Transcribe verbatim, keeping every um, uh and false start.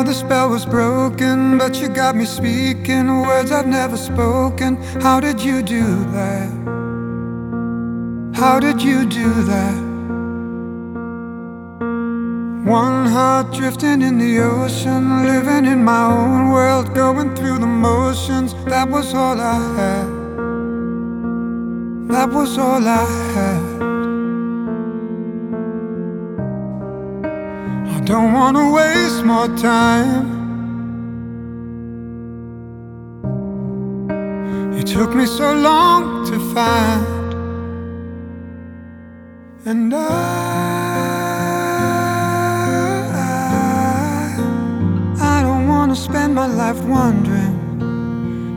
how the spell was broken, but you got me speaking words I've never spoken. How did you do that? How did you do that? One heart drifting in the ocean, living in my own world, going through the motions. That was all I had. That was all I had. I don't wanna waste more time. You took me so long to find, and I, I don't wanna spend my life wondering